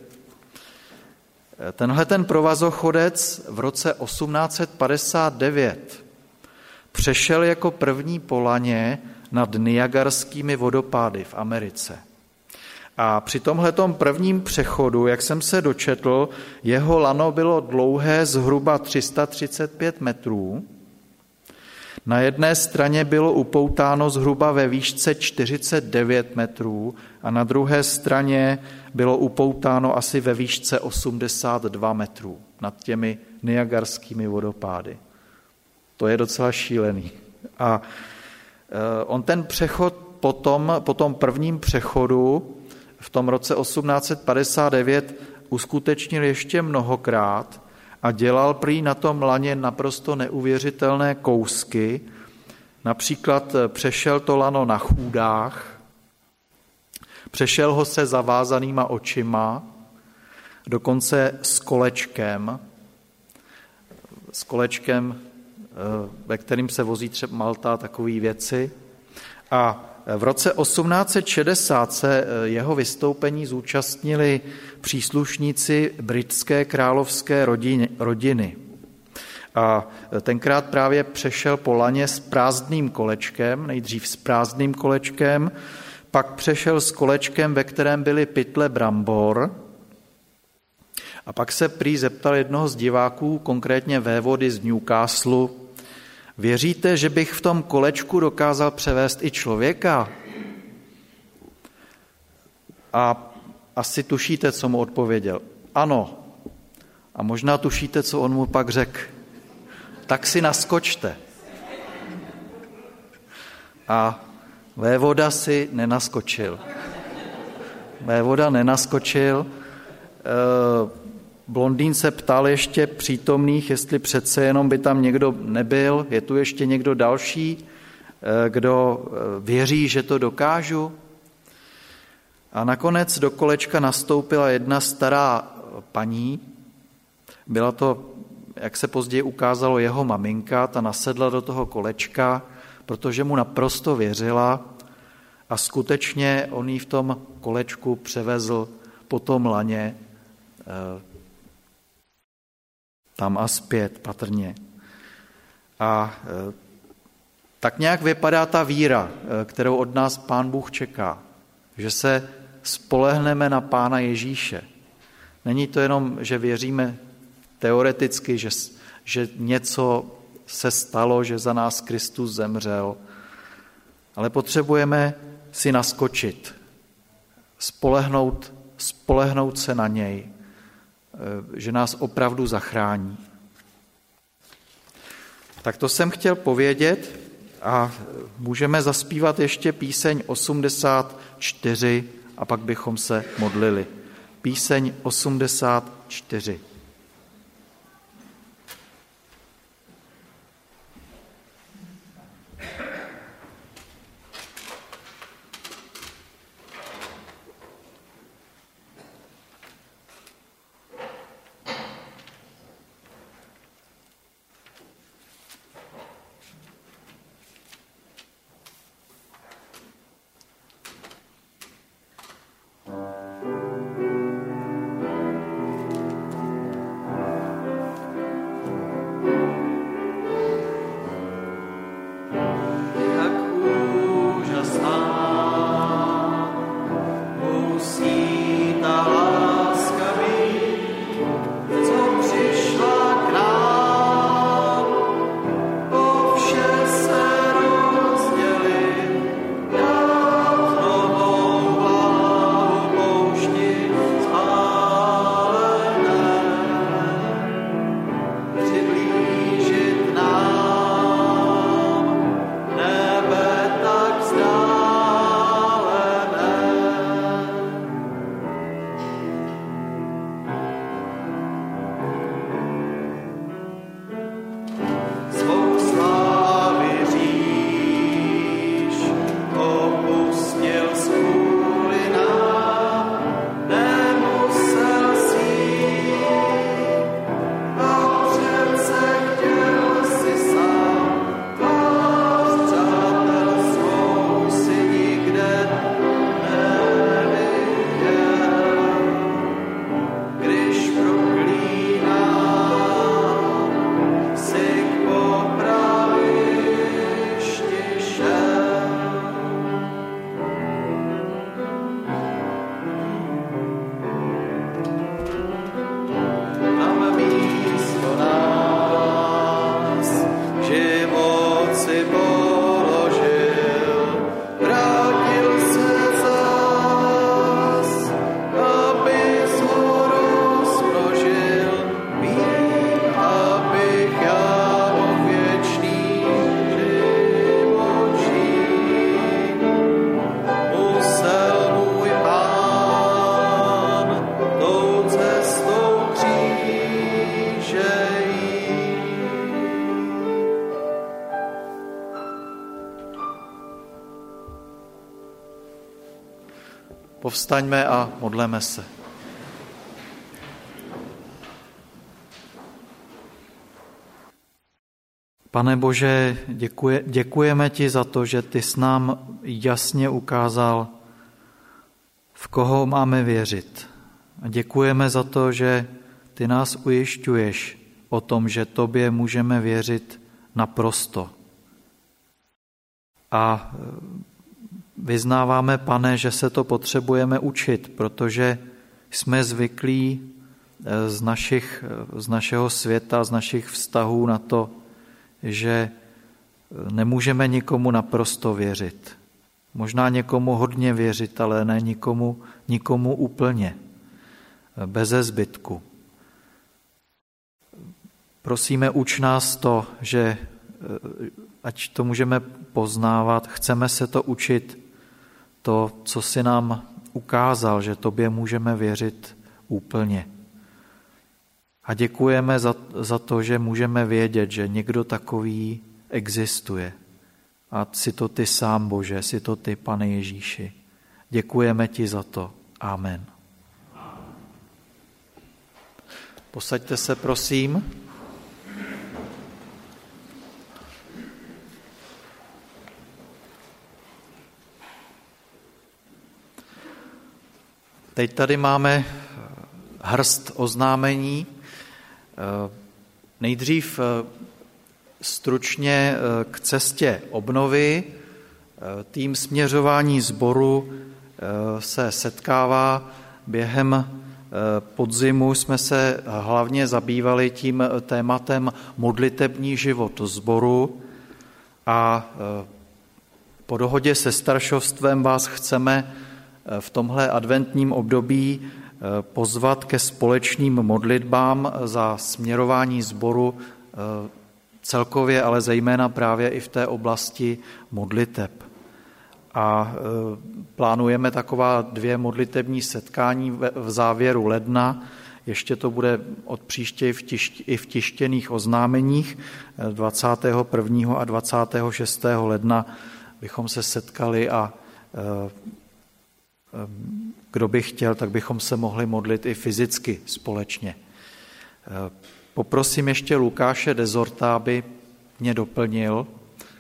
Tenhle ten provazochodec v roce osmnáct set padesát devět přešel jako první po laně nad Niagarskými vodopády v Americe. A při tomhletom prvním přechodu, jak jsem se dočetl, jeho lano bylo dlouhé zhruba tři sta třicet pět metrů. Na jedné straně bylo upoutáno zhruba ve výšce čtyřicet devět metrů a na druhé straně bylo upoutáno asi ve výšce osmdesát dva metrů nad těmi Niagarskými vodopády. To je docela šílený. A on ten přechod potom, po tom prvním přechodu v tom roce osmnáct set padesát devět uskutečnil ještě mnohokrát a dělal prý na tom laně naprosto neuvěřitelné kousky. Například přešel to lano na chůdách, přešel ho se zavázanýma očima, dokonce s kolečkem, s kolečkem, ve kterým se vozí třeba Malta, takové věci. A v roce osmnáct set šedesát se jeho vystoupení zúčastnili příslušníci britské královské rodiny. A tenkrát právě přešel po laně s prázdným kolečkem, nejdřív s prázdným kolečkem, pak přešel s kolečkem, ve kterém byly pytle brambor, a pak se prý zeptal jednoho z diváků, konkrétně vévody z Newcastle, věříte, že bych v tom kolečku dokázal převést i člověka? A asi tušíte, co mu odpověděl. Ano. A možná tušíte, co on mu pak řekl. Tak si naskočte. A vévoda si nenaskočil. Vévoda nenaskočil. Blondín se ptal ještě přítomných, jestli přece jenom by tam někdo nebyl, je tu ještě někdo další, kdo věří, že to dokážu. A nakonec do kolečka nastoupila jedna stará paní. Byla to, jak se později ukázalo, jeho maminka, ta nasedla do toho kolečka, protože mu naprosto věřila a skutečně on jí v tom kolečku převezl po tom laně tam a zpět patrně. A tak nějak vypadá ta víra, kterou od nás Pán Bůh čeká, že se spolehneme na Pána Ježíše. Není to jenom, že věříme teoreticky, že, že něco se stalo, že za nás Kristus zemřel, ale potřebujeme si naskočit, spolehnout, spolehnout se na něj, že nás opravdu zachrání. Tak to jsem chtěl povědět a můžeme zaspívat ještě píseň osmdesát čtyři a pak bychom se modlili. Píseň osmdesát čtyři. Povstaňme a modleme se. Pane Bože, děkuje, děkujeme ti za to, že ty jsi nám jasně ukázal, v koho máme věřit. A děkujeme za to, že ty nás ujišťuješ o tom, že tobě můžeme věřit naprosto. A vyznáváme, Pane, že se to potřebujeme učit, protože jsme zvyklí z, našich, z našeho světa, z našich vztahů na to, že nemůžeme nikomu naprosto věřit. Možná někomu hodně věřit, ale ne nikomu, nikomu úplně, beze zbytku. Prosíme, uč nás to, že ať to můžeme poznávat, chceme se to učit, to, co jsi nám ukázal, že tobě můžeme věřit úplně. A děkujeme za, za to, že můžeme vědět, že někdo takový existuje. A jsi to ty sám, Bože, jsi to ty, Pane Ježíši. Děkujeme ti za to. Amen. Posaďte se, prosím. Teď tady máme hrst oznámení. Nejdřív stručně k cestě obnovy. Tým směřování sboru se setkává během podzimu. Jsme se hlavně zabývali tím tématem modlitební život sboru a po dohodě se staršovstvem vás chceme v tomhle adventním období pozvat ke společným modlitbám za směrování sboru celkově, ale zejména právě i v té oblasti modliteb. A plánujeme taková dvě modlitební setkání v závěru ledna. Ještě to bude od příště i v tištěných oznámeních. dvacátého prvního a dvacátého šestého ledna bychom se setkali a kdo by chtěl, tak bychom se mohli modlit i fyzicky společně. Poprosím ještě Lukáše Dezorta, aby mě doplnil.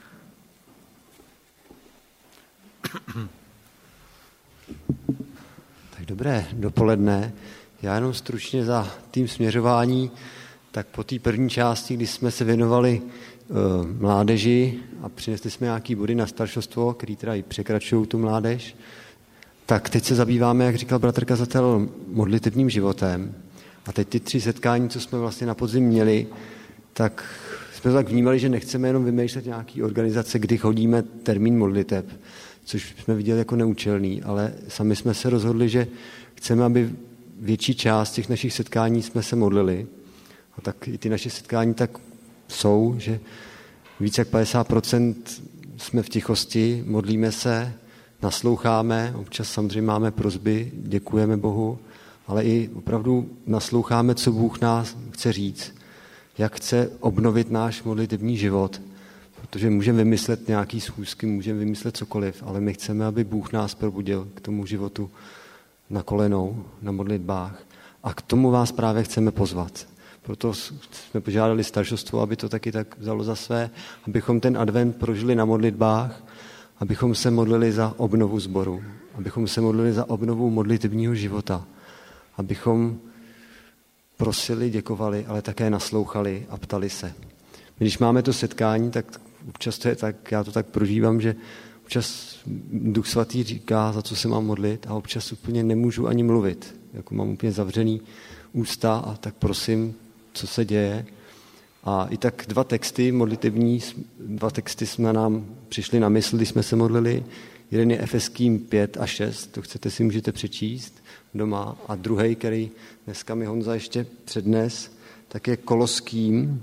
Tak dobré dopoledne. Já jenom stručně za tým směřování, tak po té první části, kdy jsme se věnovali uh, mládeži a přinesli jsme nějaký body na staršovstvo, který teda i překračují tu mládež, tak teď se zabýváme, jak říkal bratr kazatel, modlitebním životem. A teď ty tři setkání, co jsme vlastně na podzim měli, tak jsme tak vnímali, že nechceme jenom vymýšlet nějaký organizace, kdy chodíme termín modliteb, což jsme viděli jako neúčelný, ale sami jsme se rozhodli, že chceme, aby větší část těch našich setkání jsme se modlili. A tak i ty naše setkání tak jsou, že více jak padesát procent jsme v tichosti, modlíme se, nasloucháme, občas samozřejmě máme prosby, děkujeme Bohu, ale i opravdu nasloucháme, co Bůh nás chce říct, jak chce obnovit náš modlitební život, protože můžeme vymyslet nějaký schůzky, můžeme vymyslet cokoliv, ale my chceme, aby Bůh nás probudil k tomu životu na kolenou, na modlitbách a k tomu vás právě chceme pozvat. Proto jsme požádali staršovstvo, aby to taky tak vzalo za své, abychom ten advent prožili na modlitbách, abychom se modlili za obnovu sboru, abychom se modlili za obnovu modlitebního života, abychom prosili, děkovali, ale také naslouchali a ptali se. Když máme to setkání, tak občas to je tak, já to tak prožívám, že občas Duch Svatý říká, za co se mám modlit a občas úplně nemůžu ani mluvit. Jako mám úplně zavřený ústa a tak prosím, co se děje. A i tak dva texty modlitevní, dva texty jsme nám přišli na mysl, když jsme se modlili. Jeden je Efeským pět a šest, to chcete si můžete přečíst doma. A druhý, který dneska mi Honza ještě přednes, tak je Koloským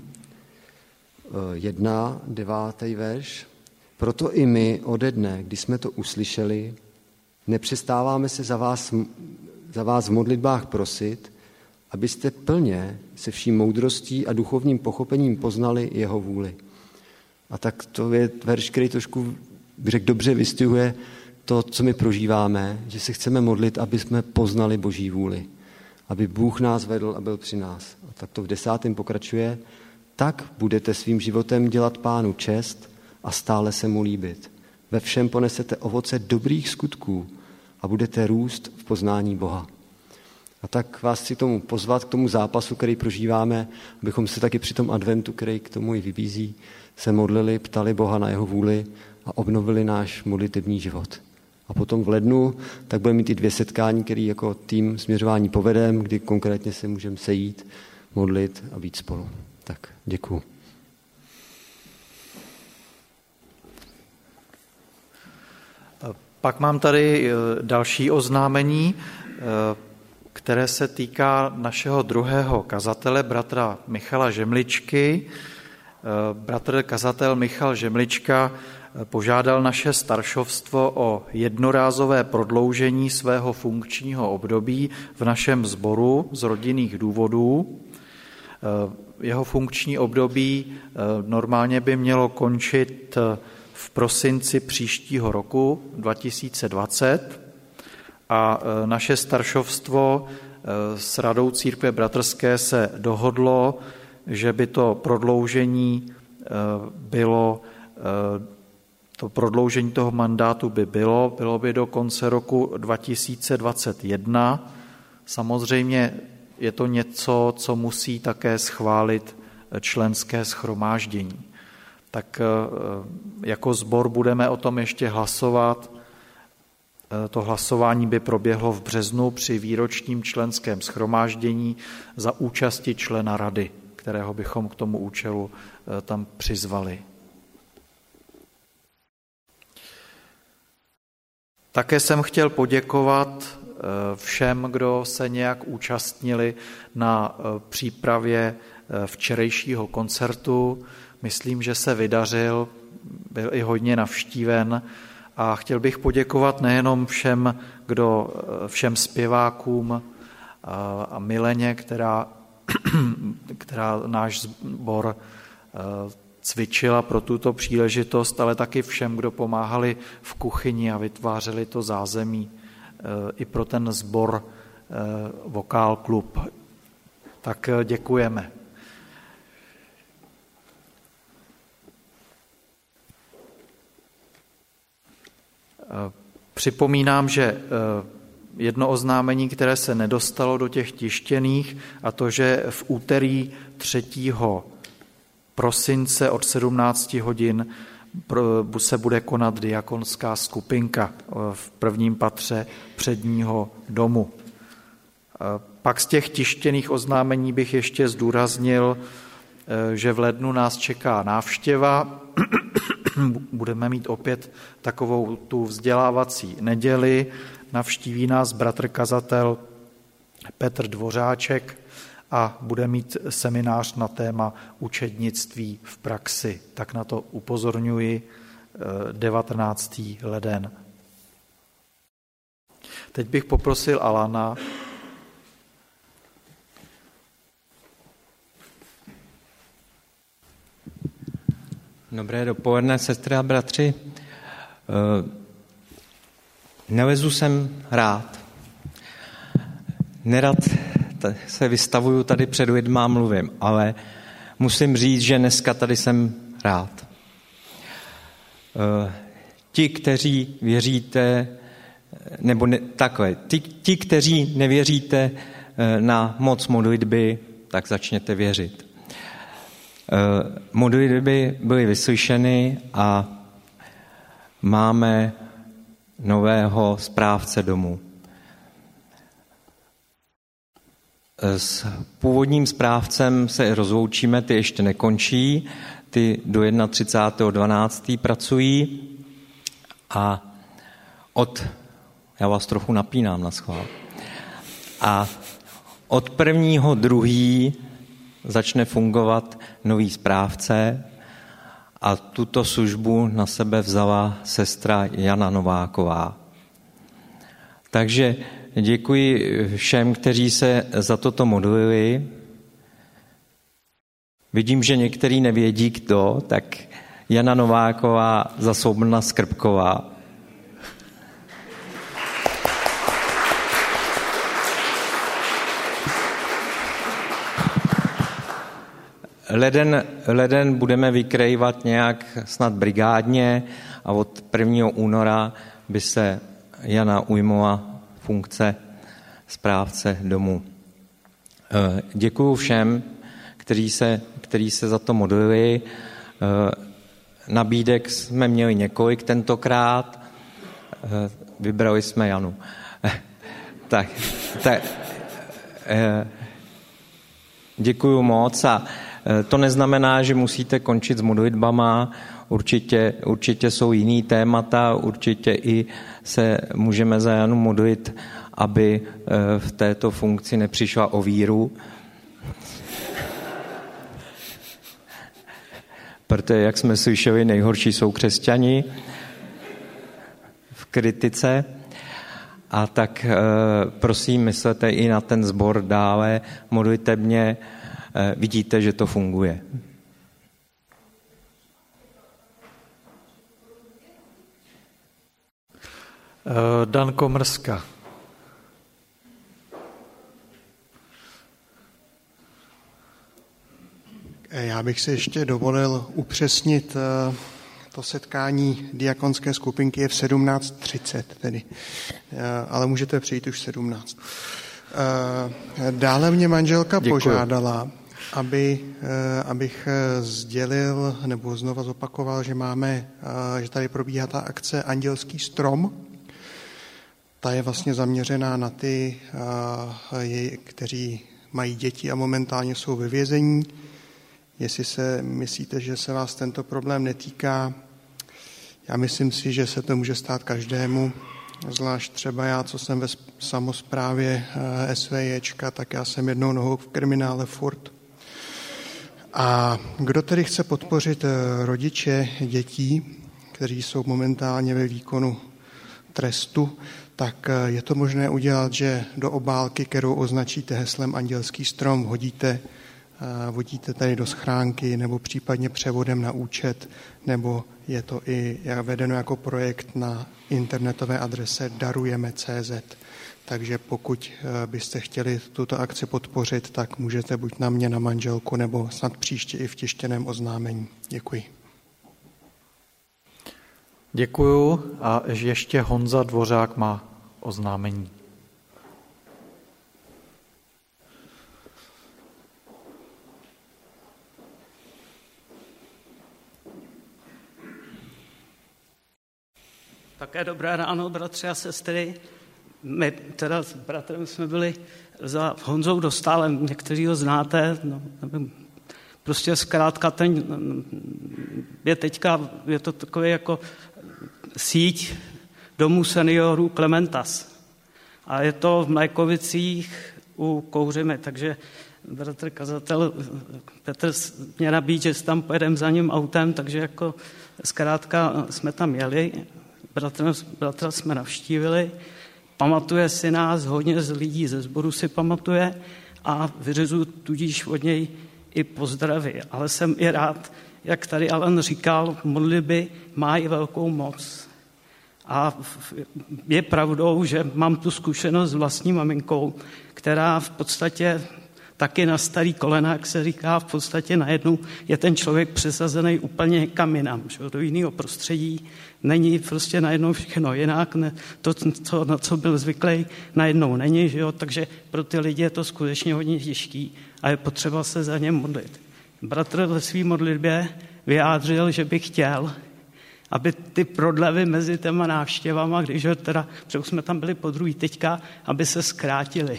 jedna, devátý verš. Proto i my ode dne, kdy jsme to uslyšeli, nepřestáváme se za vás, za vás v modlitbách prosit, abyste plně se vší moudrostí a duchovním pochopením poznali jeho vůli. A tak to je verš, který trošku, bych řekl, dobře vystihuje to, co my prožíváme, že se chceme modlit, aby jsme poznali Boží vůli. Aby Bůh nás vedl a byl při nás. A tak to v desátém pokračuje. Tak budete svým životem dělat Pánu čest a stále se mu líbit. Ve všem ponesete ovoce dobrých skutků a budete růst v poznání Boha. A tak vás chci k tomu pozvat, k tomu zápasu, který prožíváme, abychom se taky při tom adventu, který k tomu i vybízí, se modlili, ptali Boha na jeho vůli a obnovili náš modlitební život. A potom v lednu tak budeme mít i dvě setkání, které jako tým směřování povedeme, kdy konkrétně se můžeme sejít, modlit a být spolu. Tak, děkuju. Pak mám tady další oznámení, které se týká našeho druhého kazatele, bratra Michala Žemličky. Bratr kazatel Michal Žemlička požádal naše staršovstvo o jednorázové prodloužení svého funkčního období v našem sboru z rodinných důvodů. Jeho funkční období normálně by mělo končit v prosinci příštího roku dva tisíce dvacet a naše staršovstvo s Radou církve bratrské se dohodlo, že by to prodloužení bylo, to prodloužení toho mandátu by bylo, bylo by do konce roku dva tisíce dvacet jedna. Samozřejmě je to něco, co musí také schválit členské shromáždění. Tak jako sbor budeme o tom ještě hlasovat. To hlasování by proběhlo v březnu při výročním členském shromáždění za účasti člena rady, kterého bychom k tomu účelu tam přizvali. Také jsem chtěl poděkovat všem, kdo se nějak účastnili na přípravě včerejšího koncertu. Myslím, že se vydařil, byl i hodně navštíven a chtěl bych poděkovat nejenom všem, kdo, všem zpěvákům a Mileně, která, která náš sbor cvičila pro tuto příležitost, ale taky všem, kdo pomáhali v kuchyni a vytvářeli to zázemí i pro ten sbor Vokál klub. Tak děkujeme. Připomínám, že jedno oznámení, které se nedostalo do těch tištěných, a to, že v úterý třetího prosince od sedmnácti hodin se bude konat diakonská skupinka v prvním patře předního domu. Pak z těch tištěných oznámení bych ještě zdůraznil, že v lednu nás čeká návštěva. Budeme mít opět takovou tu vzdělávací neděli. Navštíví nás bratr kazatel Petr Dvořáček a bude mít seminář na téma učednictví v praxi. Tak na to upozorňuji, devatenáctý leden. Teď bych poprosil Alana. Dobré dopoledne, sestry a bratři. Nelezu sem rád. Nerad se vystavuju tady před lidma a mluvím, ale musím říct, že dneska tady jsem rád. Ti, kteří věříte, nebo ne, takhle, ti, ti, kteří nevěříte na moc modlitby, tak začněte věřit. Modlitby byly vyslyšeny a máme nového správce domu. S původním správcem se rozloučíme, ty ještě nekončí, ty do třicátého prvního dvanáctého pracují a od, já vás trochu napínám na schvál, a od prvního druhý začne fungovat nový správce a tuto službu na sebe vzala sestra Jana Nováková. Takže děkuji všem, kteří se za toto modlili. Vidím, že některý nevědí kdo, tak Jana Nováková za Soumrna Skrbková. Leden, leden budeme vykrývat nějak snad brigádně a od prvního února by se Jana ujmula funkce správce domu. Děkuju všem, kteří se, kteří se za to modlili. Nabídek jsme měli několik tentokrát. Vybrali jsme Janu. tak, tak, děkuju moc a to neznamená, že musíte končit s modlitbama, určitě, určitě jsou jiný témata, určitě i se můžeme za Janu modlit, aby v této funkci nepřišla o víru. Protože, jak jsme slyšeli, nejhorší jsou křesťani v kritice. A tak prosím, myslete i na ten sbor dále, modlitebně, vidíte, že to funguje. Dan Komrska. Já bych si ještě dovolil upřesnit, to setkání diakonské skupinky je v sedmnáct třicet tedy, ale můžete přijít už v sedmnáct. Dále mě manželka Děkuji. požádala, aby, abych sdělil nebo znova zopakoval, že máme, že tady probíhá ta akce Andělský strom. Ta je vlastně zaměřená na ty, kteří mají děti a momentálně jsou ve vězení. Jestli se myslíte, že se vás tento problém netýká, já myslím si, že se to může stát každému, zvlášť třeba já, co jsem ve samosprávě SVJčka, tak já jsem jednou nohou v kriminále furt. A kdo tedy chce podpořit rodiče dětí, kteří jsou momentálně ve výkonu trestu, tak je to možné udělat, že do obálky, kterou označíte heslem Andělský strom, hodíte, vodíte tady do schránky nebo případně převodem na účet, nebo je to i vedeno jako projekt na internetové adrese darujeme tečka cé zet. Takže pokud byste chtěli tuto akci podpořit, tak můžete buď na mě, na manželku, nebo snad příště i v tištěném oznámení. Děkuji. Děkuju a ještě Honza Dvořák má oznámení. Také dobré ráno, bratři a sestry. My teda s bratrem jsme byli za Honzou Dostálem, někteří ho znáte, no, prostě zkrátka ten je teďka, je to takový jako síť domů seniorů Klementas. A je to v Mlékovicích u Kouřimy, takže bratr kazatel Petr mě nabídl, že tam pojedeme za ním autem, takže jako zkrátka jsme tam jeli, bratra, bratra jsme navštívili, pamatuje si nás, hodně z lidí ze sboru si pamatuje a vyřizuju tudíž od něj i pozdravy. Ale jsem i rád, jak tady Alan říkal, modlitby mají velkou moc. A je pravdou, že mám tu zkušenost s vlastní maminkou, která v podstatě taky na starý kolena, jak se říká, v podstatě najednou je ten člověk přesazený úplně někam jinam, že, do jiného prostředí. Není prostě najednou všechno jinak, ne, to, co, na co byl zvyklý, najednou není, že jo, takže pro ty lidi je to skutečně hodně těžký a je potřeba se za ně modlit. Bratr ve své modlitbě vyjádřil, že by chtěl, aby ty prodlevy mezi těma návštěvama, když teda, protože jsme tam byli po druhý teďka, aby se zkrátily.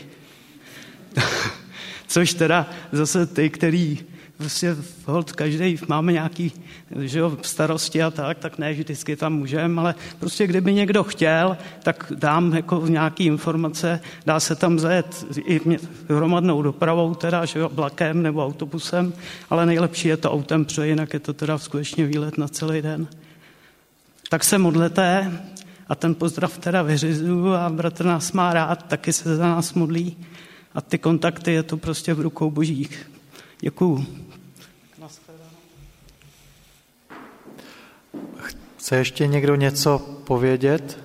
Což teda zase ty, který prostě hold každý máme nějaký, že jo, starosti a tak, tak ne vždycky tam můžeme, ale prostě kdyby někdo chtěl, tak dám jako nějaký informace, dá se tam zajet i hromadnou dopravou, teda, že jo, vlakem nebo autobusem, ale nejlepší je to autem, protože jinak je to teda skutečně výlet na celý den. Tak se modlete a ten pozdrav teda vyřizuju a bratr nás má rád, taky se za nás modlí a ty kontakty je to prostě v rukou božích. Děkuju. Chce ještě někdo něco povědět?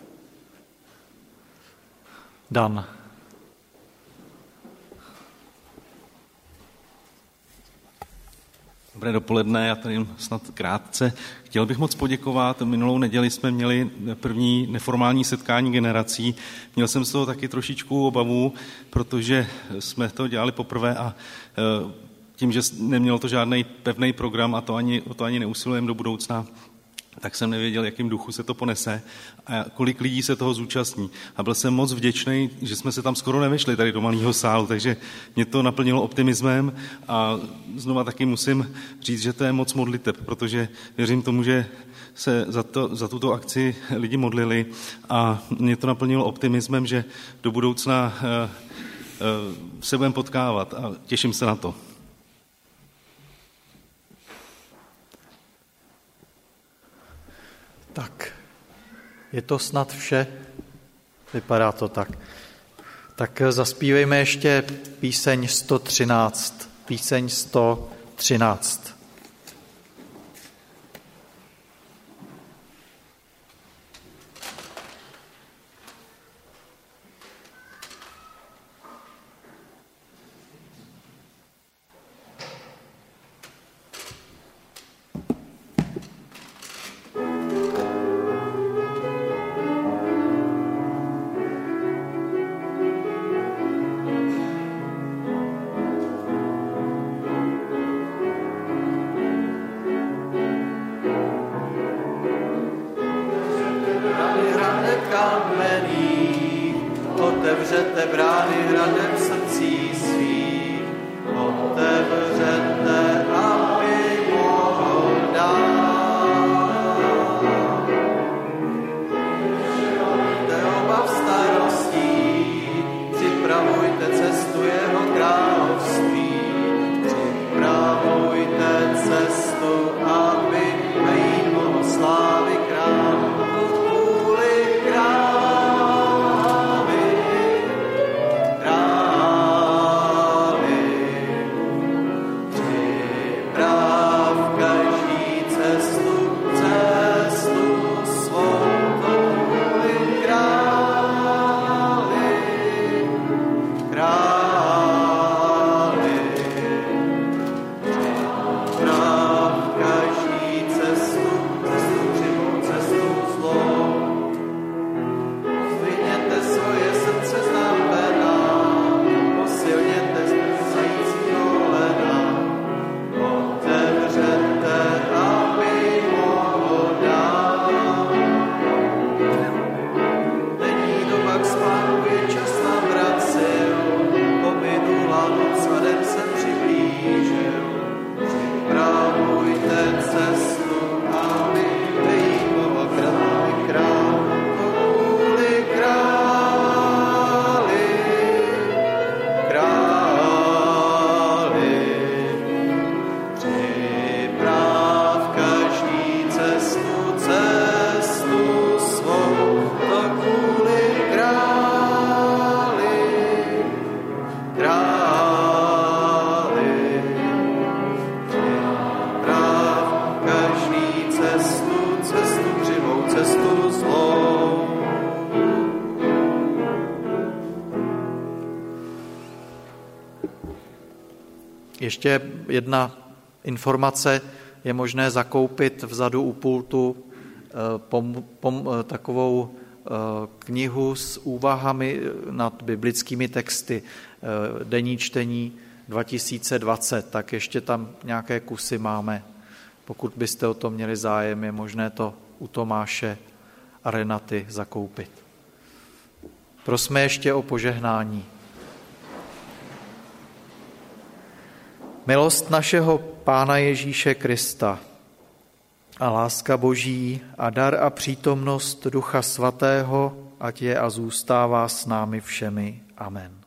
Dan. Dobré dopoledne, já tady snad krátce. Chtěl bych moc poděkovat. Minulou neděli jsme měli první neformální setkání generací. Měl jsem z toho taky trošičku obavu, protože jsme to dělali poprvé a tím, že nemělo to žádný pevný program a to ani, o to ani neusilujeme do budoucna, tak jsem nevěděl, jakým duchu se to ponese a kolik lidí se toho zúčastní. A byl jsem moc vděčný, že jsme se tam skoro nevešli tady do malého sálu, takže mě to naplnilo optimismem a znova taky musím říct, že to je moc modliteb, protože věřím tomu, že se za, to, za tuto akci lidi modlili a mě to naplnilo optimismem, že do budoucna uh, uh, se budeme potkávat a těším se na to. Tak, je to snad vše? Vypadá to tak. Tak zaspívejme ještě píseň sto třináct. Píseň sto třináct. Otevřete brány hradem srdcí svých, otevřete, aby mohl dát. Te obav starostí, připravujte cestu jeho království, připravujte cestu, aby jí mohl slávy král. Kvůli králi, králi, připrav každý cestu, cestu svou. Kvůli králi, králi, připrav každý cestu, cestu křivou, cestu zlou. Zdvihněte svoje srdce znamená, posilněte zdrzající kolena. Otevřete, aby mohl dát. Není doba k spánku, je čas nabrat sil, pominula noc a den se přiblížil. Připravujte cestu, aby jí mohl králi král. Kvůli králi, králi, připrav každý cestu, cestu svou. To kvůli králi, králi, připrav každý cestu, cestu křivou, cestu zlou. Ještě jedna informace. Je možné zakoupit vzadu u pultu pom, pom, takovou knihu s úvahami nad biblickými texty, denní čtení dva tisíce dvacet, tak ještě tam nějaké kusy máme. Pokud byste o to měli zájem, je možné to u Tomáše a Renaty zakoupit. Prosme ještě o požehnání. Milost našeho Pána Ježíše Krista a láska Boží a dar a přítomnost Ducha Svatého, ať je a zůstává s námi všemi. Amen.